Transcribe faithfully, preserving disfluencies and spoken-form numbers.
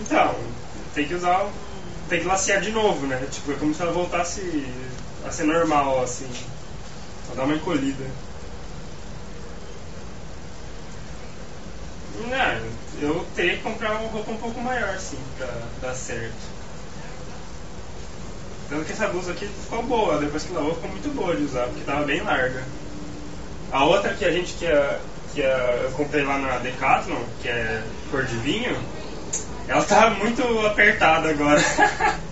Então, tem que usar, o- tem que lacear de novo, né? Tipo, é como se ela voltasse a ser normal, assim. Só dar uma encolhida. Não, eu teria que comprar uma roupa um pouco maior, sim, pra dar certo. Tanto que essa blusa aqui ficou boa, depois que lavou ficou muito boa de usar, porque tava bem larga. A outra que a gente que, é, que é, eu comprei lá na Decathlon, que é cor de vinho, ela tá muito apertada agora.